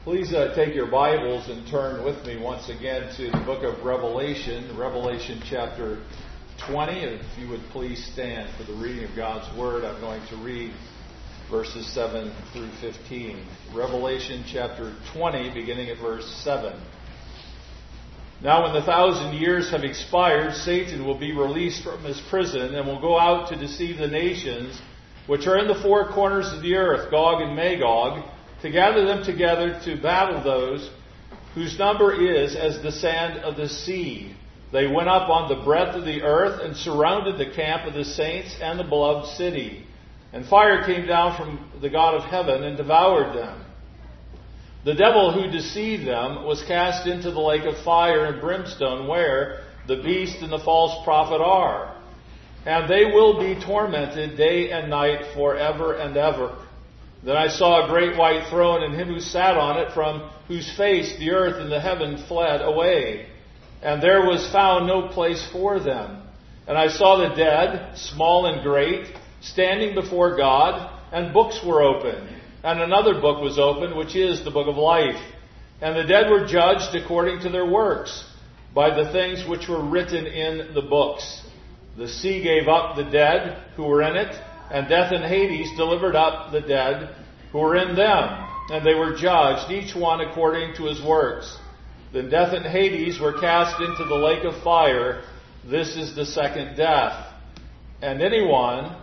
Please take your Bibles and turn with me once again to the book of Revelation, Revelation chapter 20. If you would please stand for the reading of God's Word, I'm going to read verses 7 through 15. Revelation chapter 20, beginning at verse 7. Now when the 1,000 years have expired, Satan will be released from his prison and will go out to deceive the nations which are in the four corners of the earth, Gog and Magog, to gather them together to battle those whose number is as the sand of the sea. They went up on the breadth of the earth and surrounded the camp of the saints and the beloved city. And fire came down from the God of heaven and devoured them. The devil who deceived them was cast into the lake of fire and brimstone, where the beast and the false prophet are. And they will be tormented day and night forever and ever. Then I saw a great white throne, and him who sat on it, from whose face the earth and the heaven fled away. And there was found no place for them. And I saw the dead, small and great, standing before God, and books were opened. And another book was opened, which is the book of life. And the dead were judged according to their works, by the things which were written in the books. The sea gave up the dead who were in it, and death and Hades delivered up the dead who were in them. And they were judged, each one according to his works. Then death and Hades were cast into the lake of fire. This is the second death. And anyone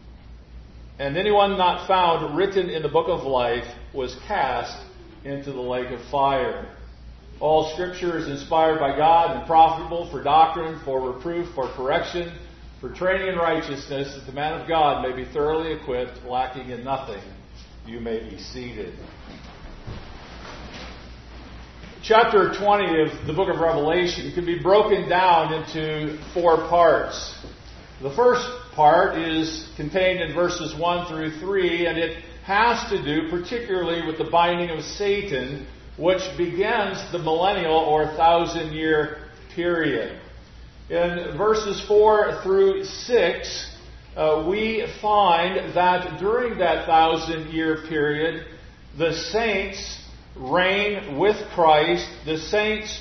not found written in the book of life was cast into the lake of fire. All Scripture is inspired by God and profitable for doctrine, for reproof, for correction, for training in righteousness, that the man of God may be thoroughly equipped, lacking in nothing. You may be seated. Chapter 20 of the book of Revelation can be broken down into four parts. The first part is contained in verses 1 through 3, and it has to do particularly with the binding of Satan, which begins the millennial or 1,000-year period. In verses 4 through 6, we find that during that 1,000-year period, the saints reign with Christ, the saints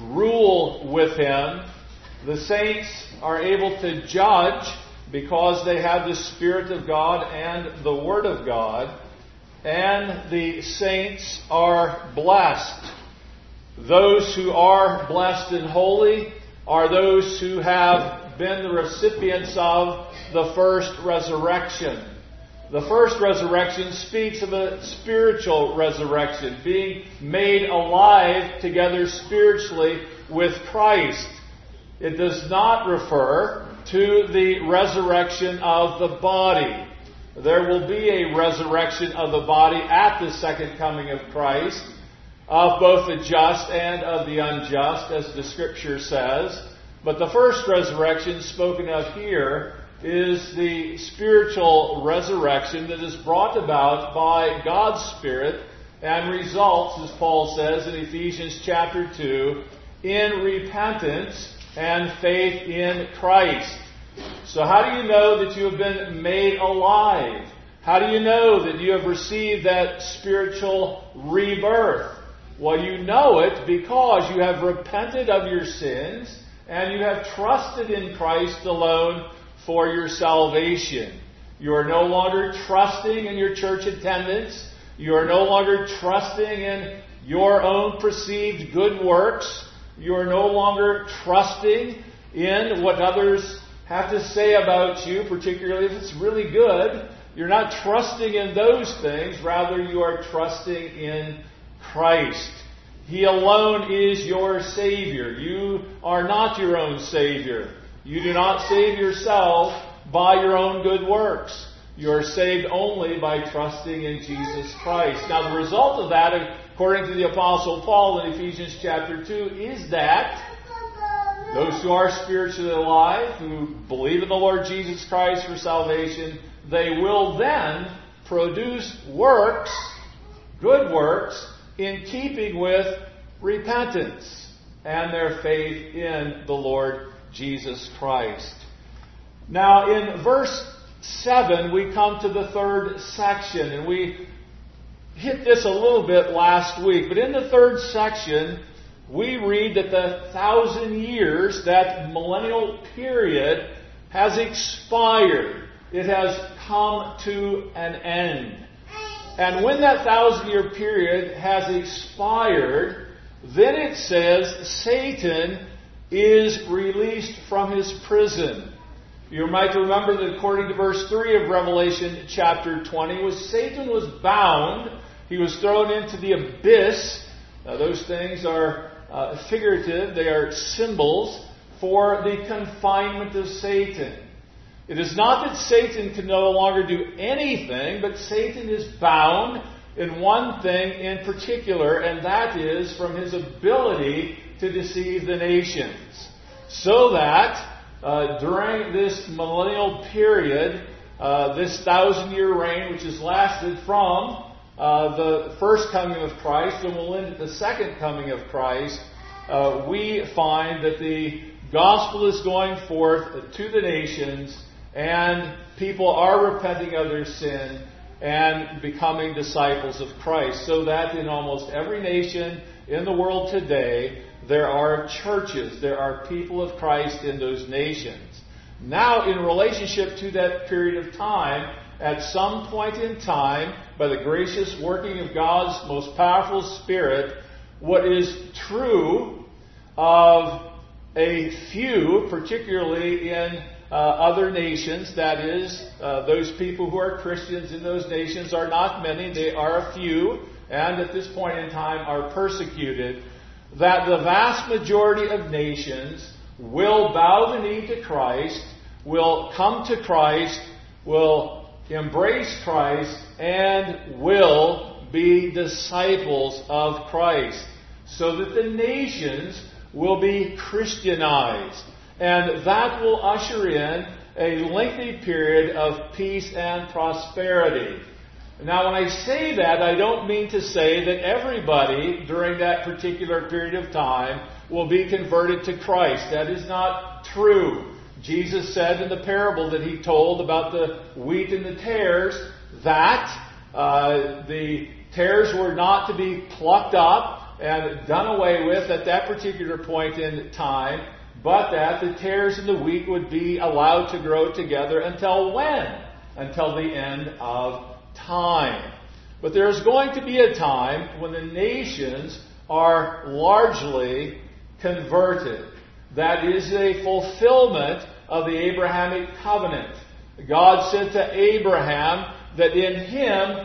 rule with Him, the saints are able to judge because they have the Spirit of God and the Word of God, and the saints are blessed. Those who are blessed and holy are those who have been the recipients of the first resurrection. The first resurrection speaks of a spiritual resurrection, being made alive together spiritually with Christ. It does not refer to the resurrection of the body. There will be a resurrection of the body at the second coming of Christ, of both the just and of the unjust, as the Scripture says. But the first resurrection spoken of here is the spiritual resurrection that is brought about by God's Spirit and results, as Paul says in Ephesians chapter 2, in repentance and faith in Christ. So how do you know that you have been made alive? How do you know that you have received that spiritual rebirth? Well, you know it because you have repented of your sins and you have trusted in Christ alone for your salvation. You are no longer trusting in your church attendance. You are no longer trusting in your own perceived good works. You are no longer trusting in what others have to say about you, particularly if it's really good. You're not trusting in those things. Rather, you are trusting in Christ. He alone is your Savior. You are not your own Savior. You do not save yourself by your own good works. You are saved only by trusting in Jesus Christ. Now, the result of that, according to the Apostle Paul in Ephesians chapter 2, is that those who are spiritually alive, who believe in the Lord Jesus Christ for salvation, they will then produce works, good works, in keeping with repentance and their faith in the Lord Jesus Christ. Now, in verse 7, we come to the third section, and we hit this a little bit last week, but in the third section, we read that the 1,000 years, that millennial period, has expired. It has come to an end. And when that 1,000-year period has expired, then it says Satan is released from his prison. You might remember that according to verse 3 of Revelation chapter 20, Satan was bound. He was thrown into the abyss. Now those things are figurative. They are symbols for the confinement of Satan. It is not that Satan can no longer do anything, but Satan is bound in one thing in particular, and that is from his ability to deceive the nations. So that during this millennial period, this 1,000-year reign, which has lasted from the first coming of Christ and will end at the second coming of Christ, we find that the gospel is going forth to the nations, and people are repenting of their sin and becoming disciples of Christ. So that in almost every nation in the world today, there are churches, there are people of Christ in those nations. Now, in relationship to that period of time, at some point in time, by the gracious working of God's most powerful Spirit, what is true of a few, particularly in other nations, that is, those people who are Christians in those nations are not many, they are a few, and at this point in time are persecuted, that the vast majority of nations will bow the knee to Christ, will come to Christ, will embrace Christ, and will be disciples of Christ, so that the nations will be Christianized. And that will usher in a lengthy period of peace and prosperity. Now, when I say that, I don't mean to say that everybody during that particular period of time will be converted to Christ. That is not true. Jesus said in the parable that he told about the wheat and the tares that the tares were not to be plucked up and done away with at that particular point in time, but that the tares and the wheat would be allowed to grow together until when? Until the end of time. But there is going to be a time when the nations are largely converted. That is a fulfillment of the Abrahamic covenant. God said to Abraham that in him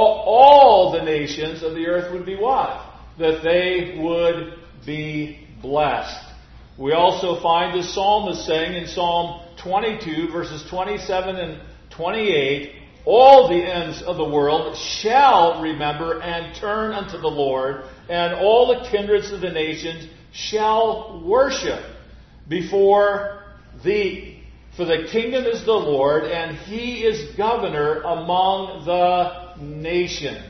all the nations of the earth would be what? That they would be blessed. We also find the psalmist saying in Psalm 22, verses 27 and 28, all the ends of the world shall remember and turn unto the Lord, and all the kindreds of the nations shall worship before thee. For the kingdom is the Lord, and he is governor among the nations.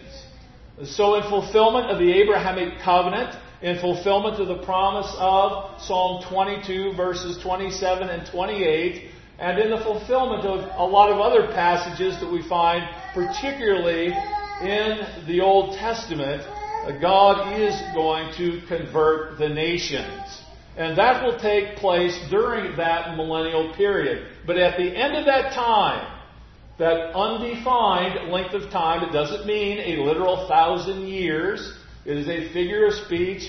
So in fulfillment of the Abrahamic covenant, in fulfillment of the promise of Psalm 22, verses 27 and 28, and in the fulfillment of a lot of other passages that we find, particularly in the Old Testament, God is going to convert the nations. And that will take place during that millennial period. But at the end of that time, that undefined length of time, it doesn't mean a literal 1,000 years. It is a figure of speech,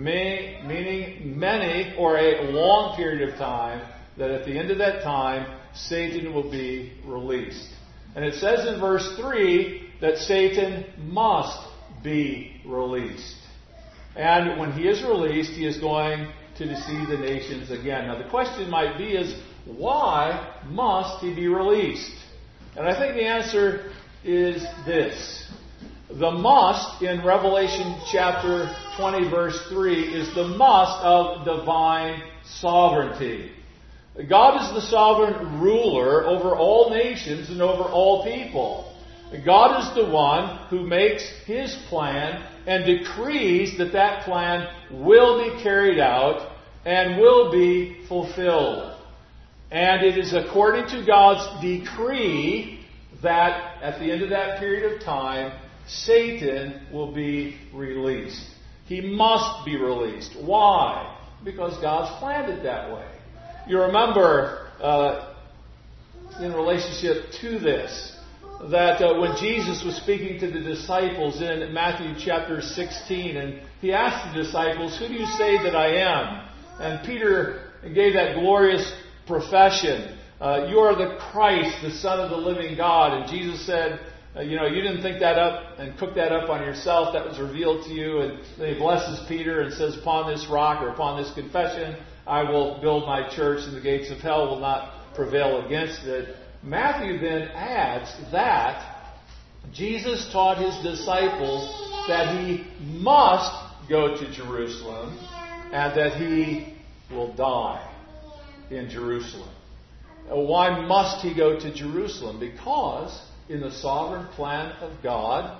meaning many or a long period of time, that at the end of that time, Satan will be released. And it says in verse 3 that Satan must be released. And when he is released, he is going to deceive the nations again. Now the question might be is, why must he be released? And I think the answer is this. The must in Revelation chapter 20 verse 3 is the must of divine sovereignty. God is the sovereign ruler over all nations and over all people. God is the one who makes his plan and decrees that that plan will be carried out and will be fulfilled. And it is according to God's decree that at the end of that period of time, Satan will be released. He must be released. Why? Because God's planned it that way. You remember in relationship to this, that when Jesus was speaking to the disciples in Matthew chapter 16, and he asked the disciples, "Who do you say that I am?" And Peter gave that glorious profession, "You are the Christ, the Son of the living God." And Jesus said, you didn't think that up and cook that up on yourself. That was revealed to you. And then he blesses Peter and says, "Upon this rock," or "upon this confession, "I will build my church, and the gates of hell will not prevail against it." Matthew then adds that Jesus taught his disciples that he must go to Jerusalem and that he will die in Jerusalem. Why must he go to Jerusalem? Because in the sovereign plan of God,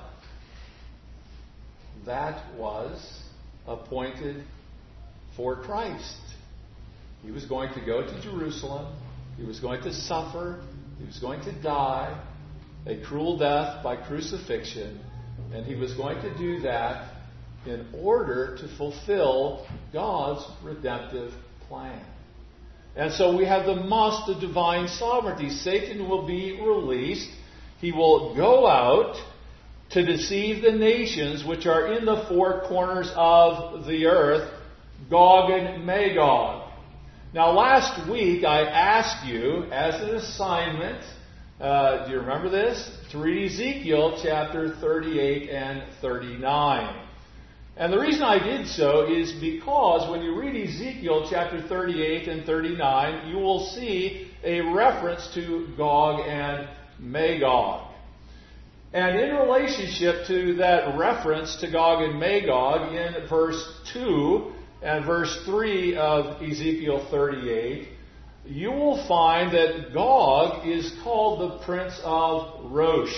that was appointed for Christ. He was going to go to Jerusalem. He was going to suffer. He was going to die a cruel death by crucifixion. And he was going to do that in order to fulfill God's redemptive plan. And so we have the must of divine sovereignty. Satan will be released. He will go out to deceive the nations which are in the four corners of the earth, Gog and Magog. Now, last week I asked you, as an assignment, do you remember this? To read Ezekiel chapter 38 and 39. And the reason I did so is because when you read Ezekiel chapter 38 and 39, you will see a reference to Gog and Magog. And in relationship to that reference to Gog and Magog in verse 2 and verse 3 of Ezekiel 38, you will find that Gog is called the Prince of Rosh.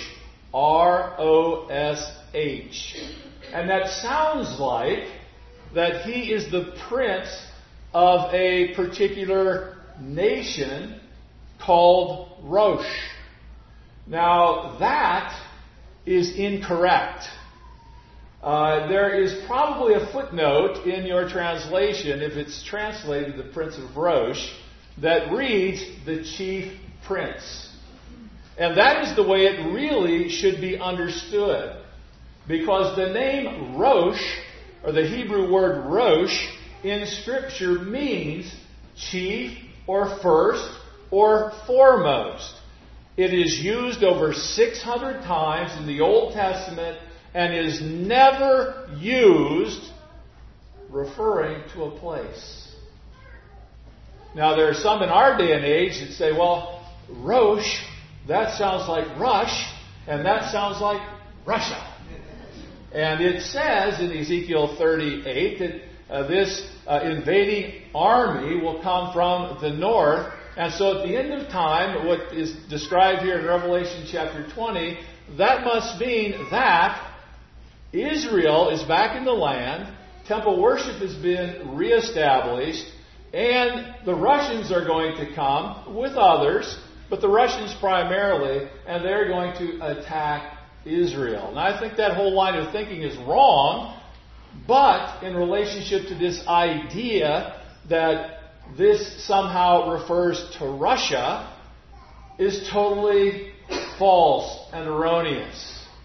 R-O-S-H. And that sounds like that he is the prince of a particular nation called Rosh. Now, that is incorrect. There is probably a footnote in your translation, if it's translated the Prince of Rosh, that reads the chief prince. And that is the way it really should be understood. Because the name Rosh, or the Hebrew word Rosh, in Scripture means chief or first or foremost. It is used over 600 times in the Old Testament and is never used referring to a place. Now, there are some in our day and age that say, well, Rosh, that sounds like rush, and that sounds like Russia. And it says in Ezekiel 38 that this invading army will come from the north. And so at the end of time, what is described here in Revelation chapter 20, that must mean that Israel is back in the land, temple worship has been reestablished, and the Russians are going to come with others, but the Russians primarily, and they're going to attack Israel. And I think that whole line of thinking is wrong, but in relationship to this idea that this somehow refers to Russia is totally false and erroneous.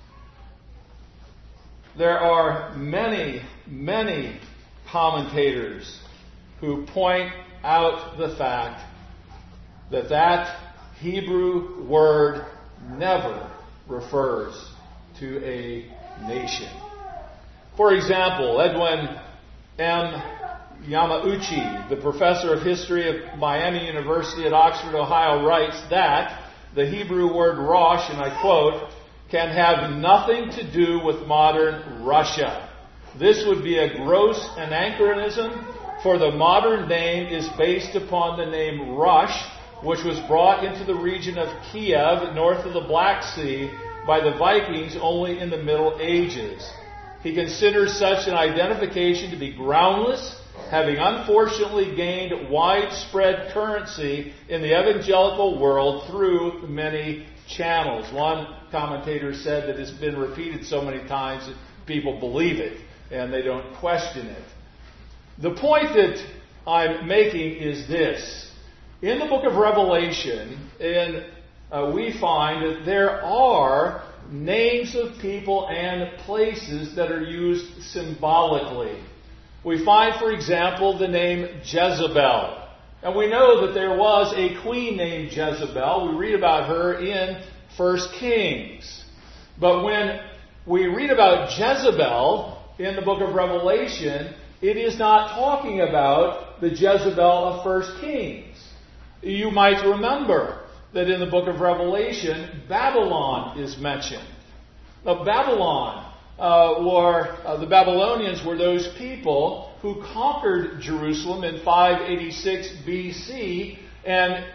There are many, many commentators who point out the fact that that Hebrew word never refers to a nation. For example, Edwin M. Yamauchi, the professor of history of Miami University at Oxford, Ohio, writes that the Hebrew word Rosh, and I quote, can have nothing to do with modern Russia. This would be a gross anachronism, for the modern name is based upon the name Rush, which was brought into the region of Kiev, north of the Black Sea, by the Vikings only in the Middle Ages. He considers such an identification to be groundless, having unfortunately gained widespread currency in the evangelical world through many channels. One commentators said that it's been repeated so many times that people believe it and they don't question it. The point that I'm making is this. In the book of Revelation, we find that there are names of people and places that are used symbolically. We find, for example, the name Jezebel. And we know that there was a queen named Jezebel. We read about her in 1 Kings. But when we read about Jezebel in the book of Revelation, it is not talking about the Jezebel of 1 Kings. You might remember that in the book of Revelation, Babylon is mentioned. Now, Babylon, the Babylonians were those people who conquered Jerusalem in 586 BC and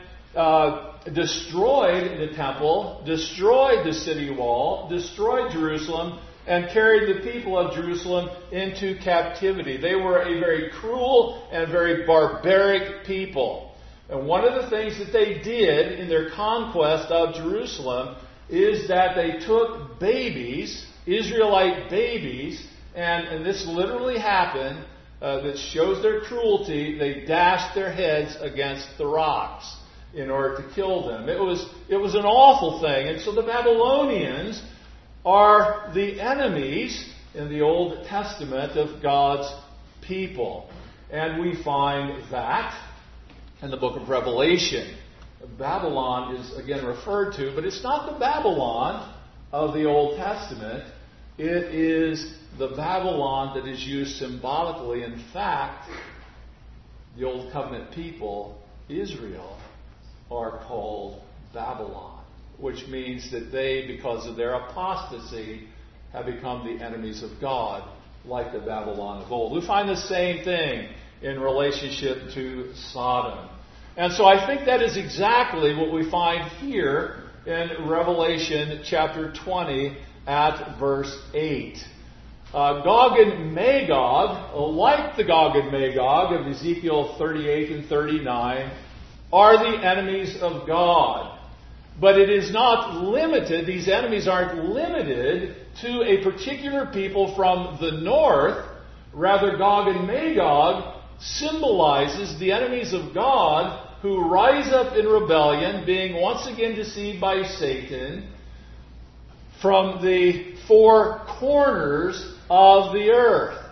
destroyed the temple, destroyed the city wall, destroyed Jerusalem, and carried the people of Jerusalem into captivity. They were a very cruel and very barbaric people. And one of the things that they did in their conquest of Jerusalem is that they took babies, Israelite babies, and this literally happened, that shows their cruelty. They dashed their heads against the rocks in order to kill them. It was an awful thing. And so the Babylonians are the enemies in the Old Testament of God's people. And we find that in the book of Revelation. Babylon is again referred to, but it's not the Babylon of the Old Testament. It is the Babylon that is used symbolically. In fact, the Old Covenant people, Israel, are called Babylon, which means that they, because of their apostasy, have become the enemies of God, like the Babylon of old. We find the same thing in relationship to Sodom. And so I think that is exactly what we find here in Revelation chapter 20 at verse 8. Gog and Magog, like the Gog and Magog of Ezekiel 38 and 39, are the enemies of God. But it is not limited, these enemies aren't limited to a particular people from the north. Rather, Gog and Magog symbolizes the enemies of God who rise up in rebellion, being once again deceived by Satan, from the four corners of the earth.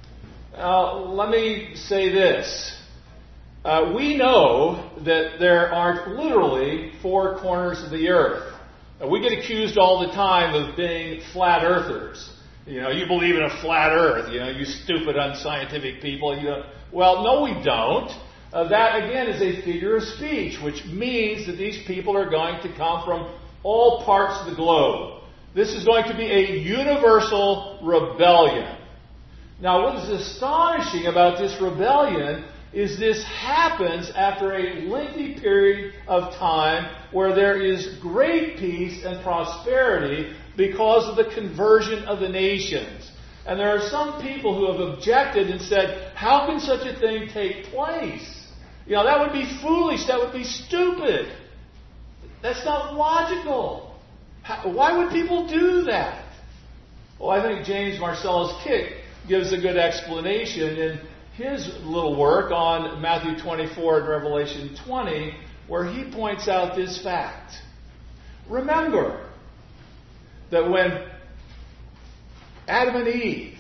Let me say this. We know that there aren't literally four corners of the earth. We get accused all the time of being flat earthers. You believe in a flat earth. You stupid, unscientific people. Well, no, we don't. That, again, is a figure of speech, which means that these people are going to come from all parts of the globe. This is going to be a universal rebellion. Now, what is astonishing about this rebellion is this happens after a lengthy period of time where there is great peace and prosperity because of the conversion of the nations. And there are some people who have objected and said, how can such a thing take place? That would be foolish. That would be stupid. That's not logical. Why would people do that? Well, I think James Marcellus Kick gives a good explanation in his little work on Matthew 24 and Revelation 20, where he points out this fact. Remember that when Adam and Eve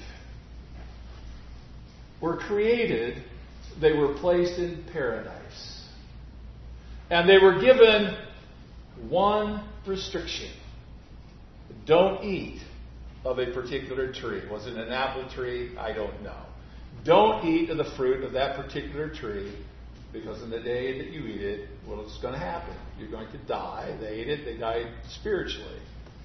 were created, they were placed in paradise. And they were given one restriction. Don't eat of a particular tree. Was it an apple tree? I don't know. Don't eat of the fruit of that particular tree, because in the day that you eat it, what's going to happen? You're going to die. They ate it. They died spiritually.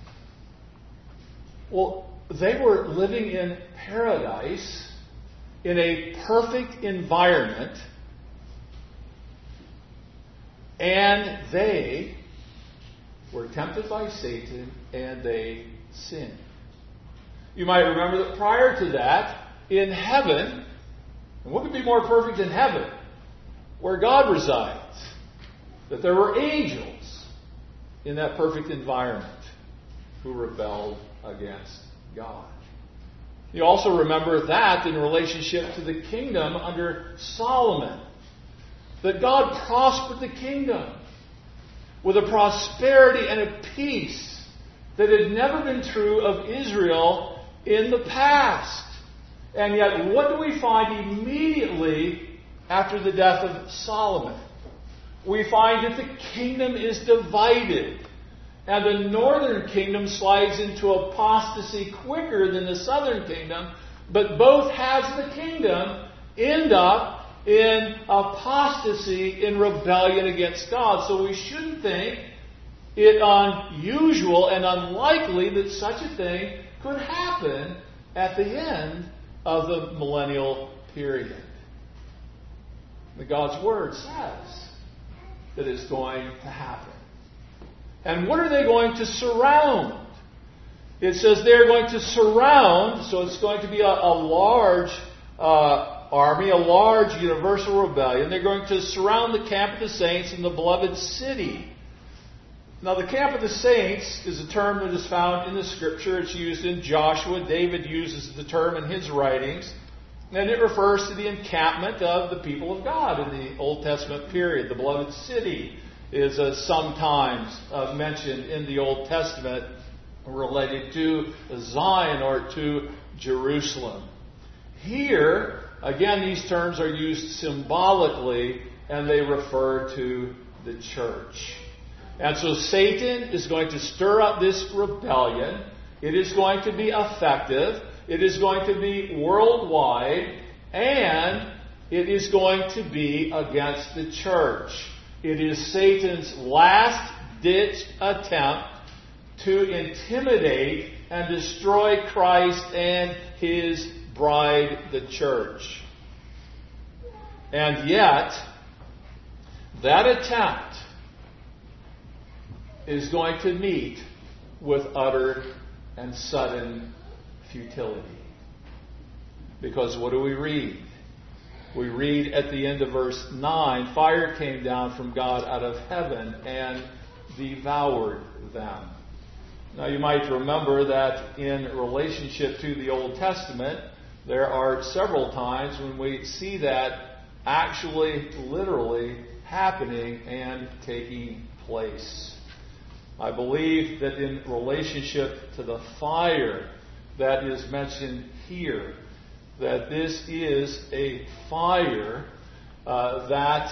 Well, they were living in paradise, in a perfect environment, and they were tempted by Satan, and they sinned. You might remember that prior to that, in heaven, and what could be more perfect than heaven, where God resides, that there were angels in that perfect environment. who rebelled against God. You also remember that in relationship to the kingdom under Solomon, that God prospered the kingdom with a prosperity and a peace that had never been true of Israel in the past. And yet, what do we find immediately after the death of Solomon? We find that the kingdom is divided. And the northern kingdom slides into apostasy quicker than the southern kingdom. But both halves of the kingdom end up in apostasy, in rebellion against God. So we shouldn't think it unusual and unlikely that such a thing could happen at the end of the millennial period. God's Word says that it's going to happen. And what are they going to surround? It says they're going to surround, so it's going to be a large army, a large universal rebellion. They're going to surround the camp of the saints in the beloved city. Now, the camp of the saints is a term that is found in the Scripture. It's used in Joshua. David uses the term in his writings. And it refers to the encampment of the people of God in the Old Testament period. The beloved city is sometimes mentioned in the Old Testament related to Zion or to Jerusalem. Here, again, these terms are used symbolically, and they refer to the church. And so Satan is going to stir up this rebellion. It is going to be effective. It is going to be worldwide. And it is going to be against the church. It is Satan's last-ditch attempt to intimidate and destroy Christ and His bride, the church. And yet, that attempt is going to meet with utter and sudden futility. Because what do we read? We read at the end of verse 9, fire came down from God out of heaven and devoured them. Now you might remember that in relationship to the Old Testament, there are several times when we see that actually, literally happening and taking place. I believe that in relationship to the fire that is mentioned here, that this is a fire that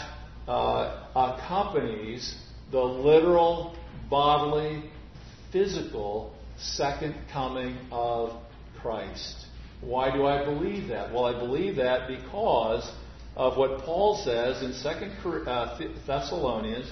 accompanies the literal, bodily, physical second coming of Christ. Why do I believe that? Well, I believe that because of what Paul says in 2 Thessalonians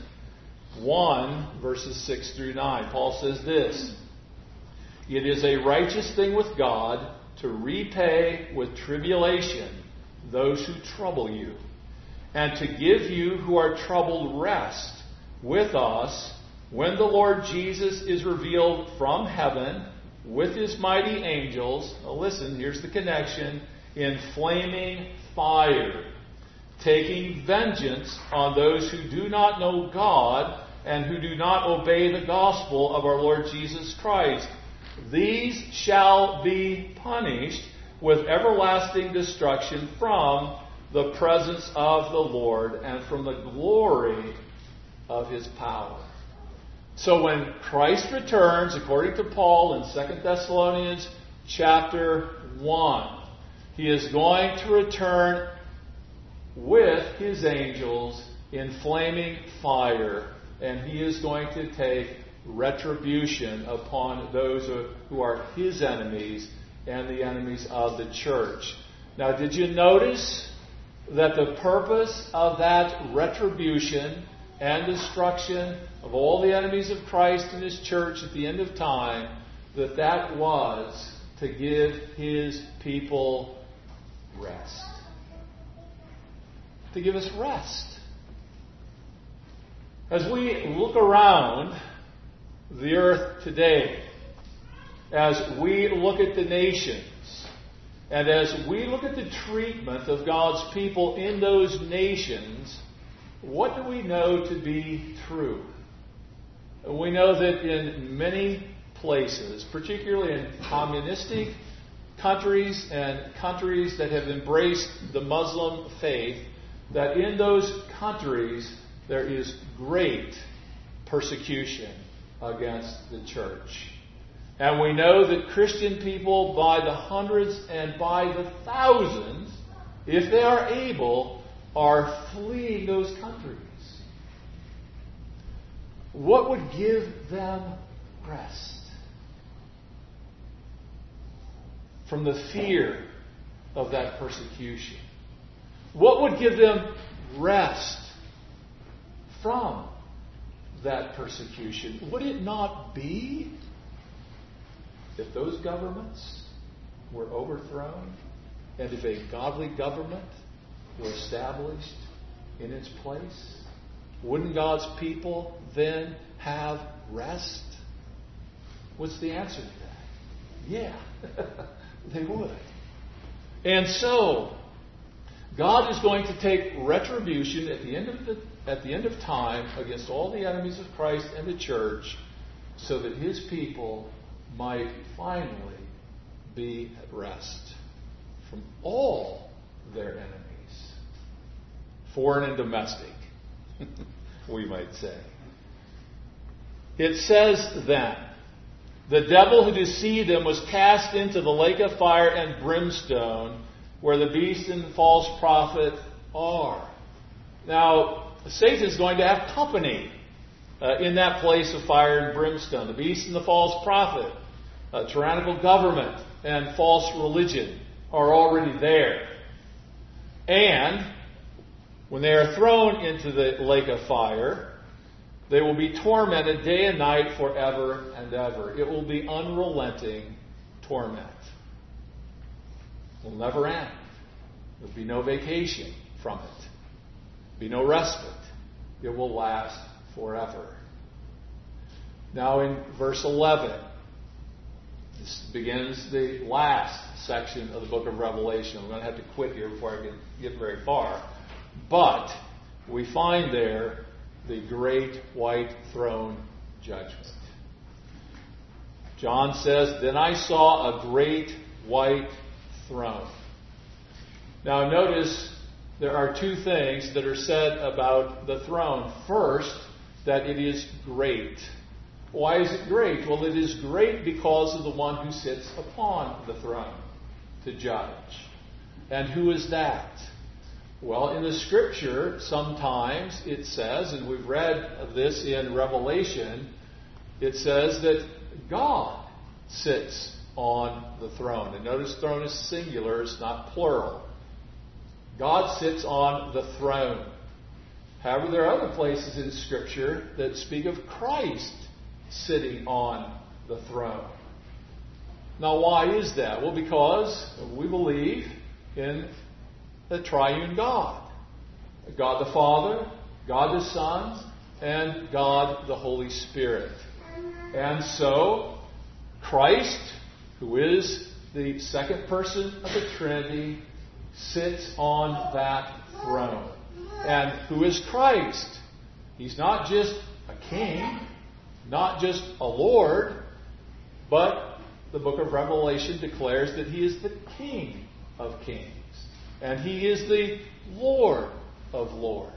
1, verses 6 through 9. Paul says this: "It is a righteous thing with God to repay with tribulation those who trouble you, and to give you who are troubled rest with us when the Lord Jesus is revealed from heaven with His mighty angels." Now listen, here's the connection: "in flaming fire, taking vengeance on those who do not know God and who do not obey the gospel of our Lord Jesus Christ. These shall be punished with everlasting destruction from the presence of the Lord and from the glory of His power." So when Christ returns, according to Paul in 2 Thessalonians chapter 1, He is going to return with His angels in flaming fire, and He is going to take retribution upon those who are His enemies and the enemies of the church. Now, did you notice that the purpose of that retribution and destruction of all the enemies of Christ and His church at the end of time, that was to give His people rest? To give us rest. As we look around the earth today, as we look at the nations, and as we look at the treatment of God's people in those nations, what do we know to be true? We know that in many places, particularly in communistic countries and countries that have embraced the Muslim faith, that in those countries there is great persecution against the church. And we know that Christian people by the hundreds and by the thousands, if they are able, are fleeing those countries. What would give them rest from the fear of that persecution? What would give them rest from that persecution? Would it not be if those governments were overthrown and if a godly government were established in its place? Wouldn't God's people then have rest? What's the answer to that? Yeah, they would. And so, God is going to take retribution at the end of time against all the enemies of Christ and the church, so that His people might finally be at rest from all their enemies, foreign and domestic, we might say. It says then, the devil who deceived them was cast into the lake of fire and brimstone, where the beast and the false prophet are. Now, Satan is going to have company in that place of fire and brimstone. The beast and the false prophet, tyrannical government, and false religion are already there. And when they are thrown into the lake of fire, they will be tormented day and night forever and ever. It will be unrelenting torment. It will never end. There will be no vacation from it. There will be no respite. It will last forever. Now in verse 11, this begins the last section of the book of Revelation. I'm going to have to quit here before I can get very far. But we find there the great white throne judgment. John says, "Then I saw a great white throne." Now notice there are two things that are said about the throne. First, that it is great. Why is it great? Well, it is great because of the one who sits upon the throne to judge. And who is that? Well, in the Scripture, sometimes it says, and we've read this in Revelation, it says that God sits on the throne. And notice throne is singular, it's not plural. God sits on the throne. However, there are other places in Scripture that speak of Christ sitting on the throne. Now, why is that? Well, because we believe in the triune God. God the Father, God the Son, and God the Holy Spirit. And so, Christ, who is the second person of the Trinity, sits on that throne. And who is Christ? He's not just a king, not just a Lord, but the book of Revelation declares that He is the King of kings. And He is the Lord of lords.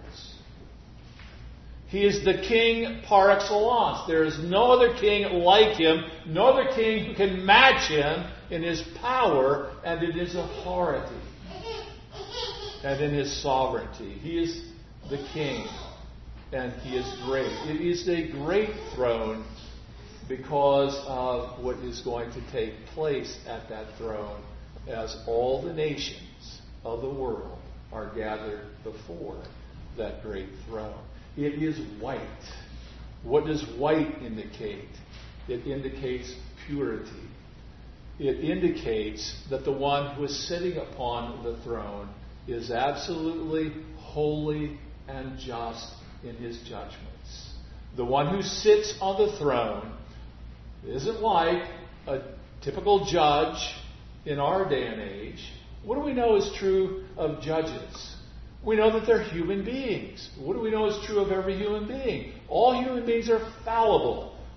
He is the King par excellence. There is no other king like Him, no other king who can match Him in His power and in His authority and in His sovereignty. He is the King, and He is great. It is a great throne because of what is going to take place at that throne as all the nations of the world are gathered before that great throne. It is white. What does white indicate? It indicates purity. It indicates that the one who is sitting upon the throne is absolutely holy and just in His judgments. The one who sits on the throne isn't like a typical judge in our day and age. What do we know is true of judges? We know that they're human beings. What do we know is true of every human being? All human beings are fallible.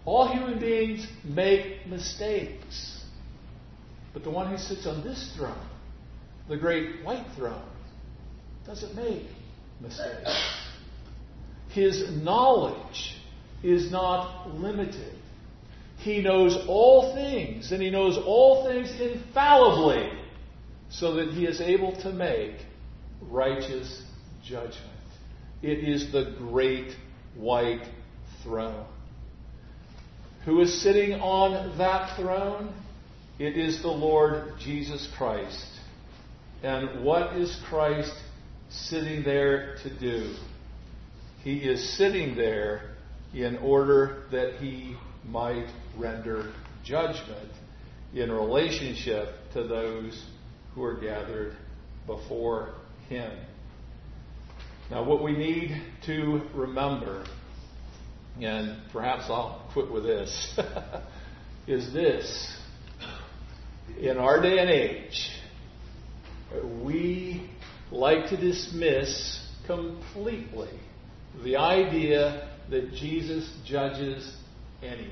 All human beings make mistakes. But the one who sits on this throne, the great white throne, doesn't make mistakes. His knowledge is not limited. He knows all things, and He knows all things infallibly, so that He is able to make righteous judgment. It is the great white throne. Who is sitting on that throne? It is the Lord Jesus Christ. And what is Christ sitting there to do? He is sitting there in order that He might render judgment in relationship to those who are gathered before Him. Now, what we need to remember, and perhaps I'll quit with this, is this. In our day and age, we like to dismiss completely the idea that Jesus judges anyone.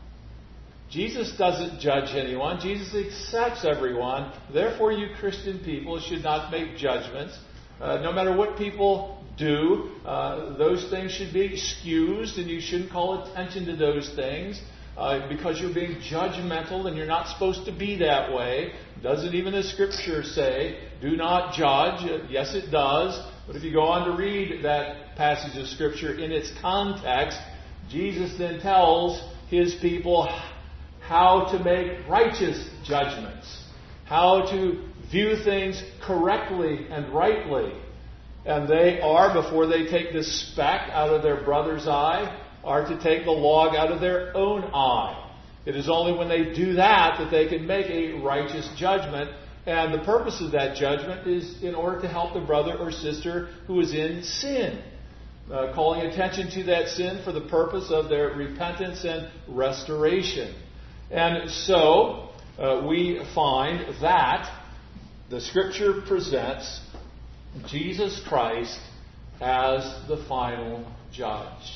Jesus doesn't judge anyone. Jesus accepts everyone. Therefore, you Christian people should not make judgments. No matter what people do, those things should be excused, and you shouldn't call attention to those things because you're being judgmental, and you're not supposed to be that way. Doesn't even the Scripture say, do not judge? Yes, it does. But if you go on to read that passage of Scripture in its context, Jesus then tells His people how to make righteous judgments, how to view things correctly and rightly. And they are, before they take the speck out of their brother's eye, are to take the log out of their own eye. It is only when they do that that they can make a righteous judgment. And the purpose of that judgment is in order to help the brother or sister who is in sin, calling attention to that sin for the purpose of their repentance and restoration. And so we find that the Scripture presents Jesus Christ as the final judge.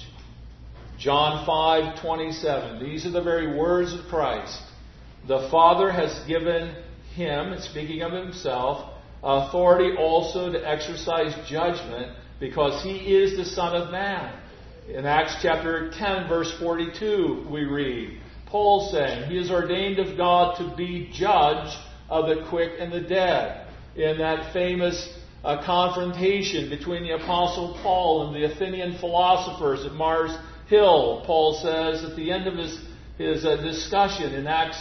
John 5:27. These are the very words of Christ. The Father has given Him, speaking of Himself, authority also to exercise judgment, because He is the Son of Man. In Acts chapter 10, verse 42, we read, Paul saying, He is ordained of God to be judge of the quick and the dead. In that famous confrontation between the Apostle Paul and the Athenian philosophers at Mars Hill, Paul says at the end of his discussion in Acts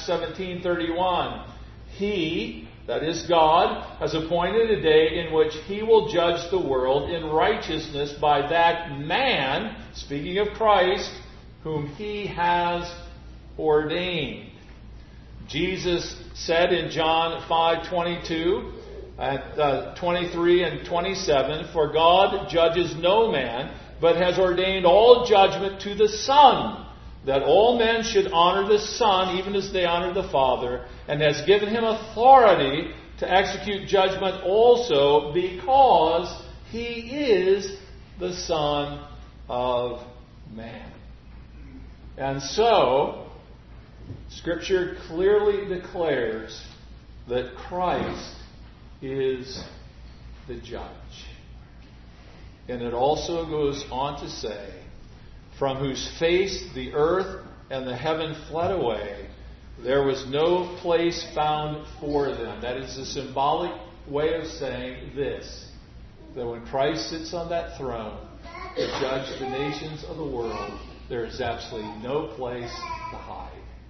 17:31, He, that is God, has appointed a day in which He will judge the world in righteousness by that man, speaking of Christ, whom He has ordained. Jesus said in John 5:22, at 23 and 27, For God judges no man, but has ordained all judgment to the Son, that all men should honor the Son, even as they honor the Father, and has given Him authority to execute judgment also, because He is the Son of Man. And so, Scripture clearly declares that Christ is the judge. And it also goes on to say, From whose face the earth and the heaven fled away, there was no place found for them. That is a symbolic way of saying this, that when Christ sits on that throne to judge the nations of the world, there is absolutely no place to hide.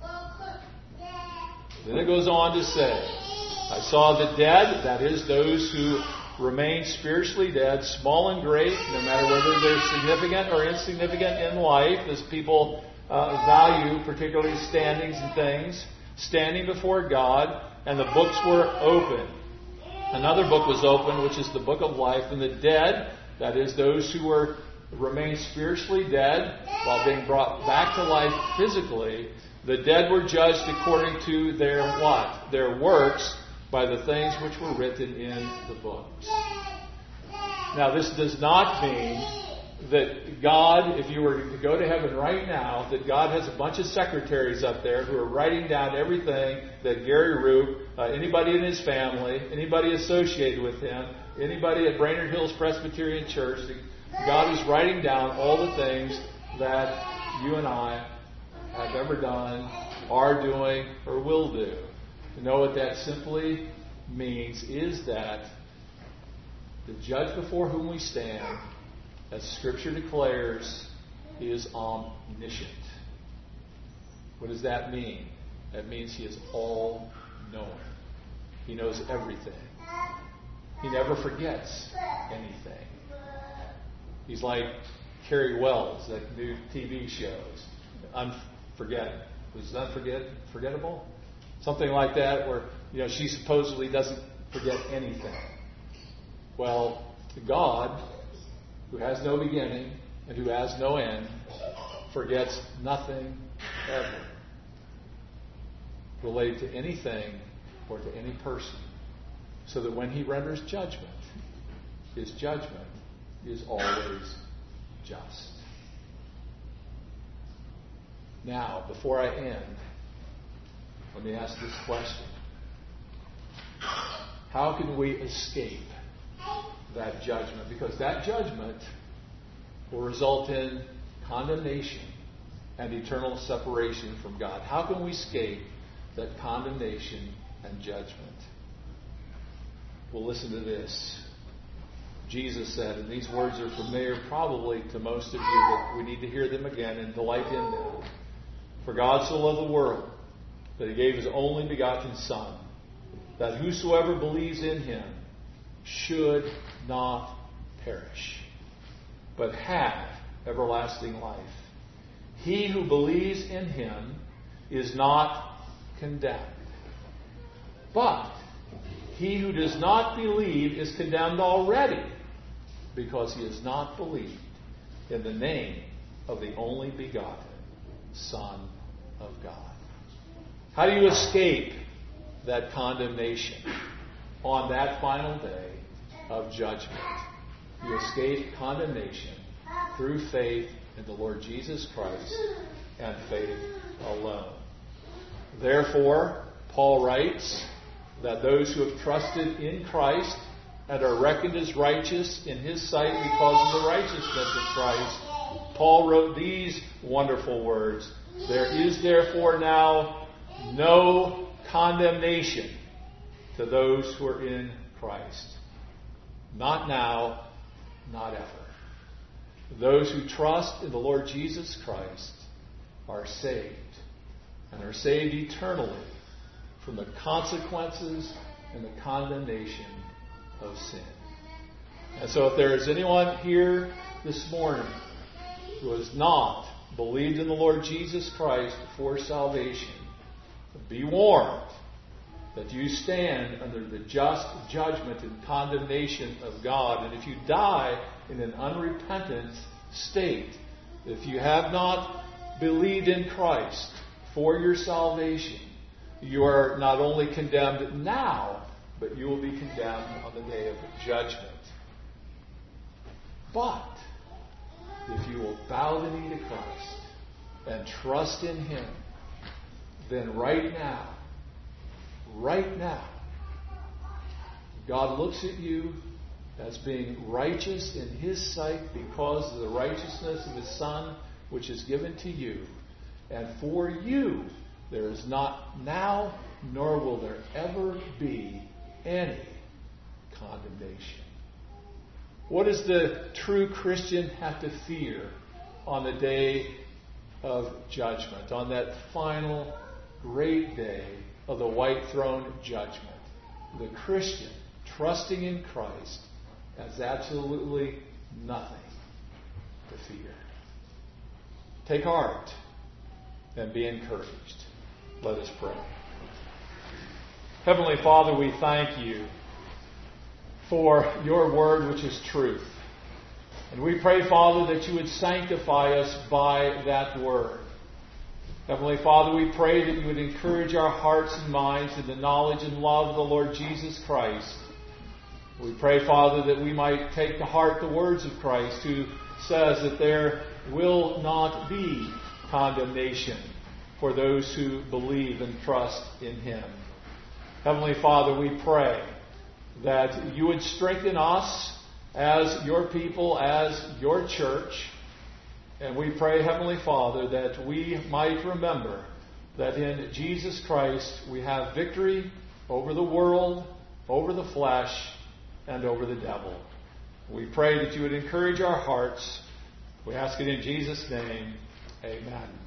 Then it goes on to say, I saw the dead, that is those who remain spiritually dead, small and great, no matter whether they're significant or insignificant in life, as people value particularly standings and things, standing before God, and the books were open. Another book was opened, which is the book of life, and the dead, that is those who remain spiritually dead while being brought back to life physically, the dead were judged according to their what? Their works, by the things which were written in the books. Now, this does not mean that God, if you were to go to heaven right now, that God has a bunch of secretaries up there who are writing down everything that Gary Roop, anybody in his family, anybody associated with him, anybody at Brainerd Hills Presbyterian Church, God is writing down all the things that you and I have ever done, are doing, or will do. You know what that simply means is that the judge before whom we stand, as Scripture declares, is omniscient. What does that mean? That means he is all-knowing. He knows everything. He never forgets anything. He's like Carrie Wells, that new TV shows. Was Unforgettable? Something like that, where she supposedly doesn't forget anything. Well, God, who has no beginning and who has no end, forgets nothing ever related to anything or to any person. So that when he renders judgment, his judgment is always just. Now, before I end, let me ask this question. How can we escape that judgment? Because that judgment will result in condemnation and eternal separation from God. How can we escape that condemnation and judgment? Well, listen to this. Jesus said, and these words are familiar probably to most of you, but we need to hear them again and delight in them. For God so loved the world that he gave his only begotten Son, that whosoever believes in him should not perish, but have everlasting life. He who believes in him is not condemned, but he who does not believe is condemned already, because he has not believed in the name of the only begotten Son of God. How do you escape that condemnation on that final day of judgment? You escape condemnation through faith in the Lord Jesus Christ and faith alone. Therefore, Paul writes that those who have trusted in Christ and are reckoned as righteous in his sight because of the righteousness of Christ, Paul wrote these wonderful words: there is therefore now no condemnation to those who are in Christ. Not now, not ever. Those who trust in the Lord Jesus Christ are saved, and are saved eternally from the consequences and the condemnation of sin. And so if there is anyone here this morning who has not believed in the Lord Jesus Christ for salvation, be warned that you stand under the just judgment and condemnation of God. And if you die in an unrepentant state, if you have not believed in Christ for your salvation, you are not only condemned now, but you will be condemned on the day of judgment. But if you will bow the knee to Christ and trust in him, then right now, God looks at you as being righteous in his sight because of the righteousness of his Son, which is given to you. And for you, there is not now, nor will there ever be any condemnation. What does the true Christian have to fear on the day of judgment, on that final great day of the white throne judgment? The Christian, trusting in Christ, has absolutely nothing to fear. Take heart and be encouraged. Let us pray. Heavenly Father, we thank you for your word, which is truth. And we pray, Father, that you would sanctify us by that word. Heavenly Father, we pray that you would encourage our hearts and minds in the knowledge and love of the Lord Jesus Christ. We pray, Father, that we might take to heart the words of Christ, who says that there will not be condemnation for those who believe and trust in Him. Heavenly Father, we pray that you would strengthen us as your people, as your church. And we pray, Heavenly Father, that we might remember that in Jesus Christ we have victory over the world, over the flesh, and over the devil. We pray that you would encourage our hearts. We ask it in Jesus' name. Amen.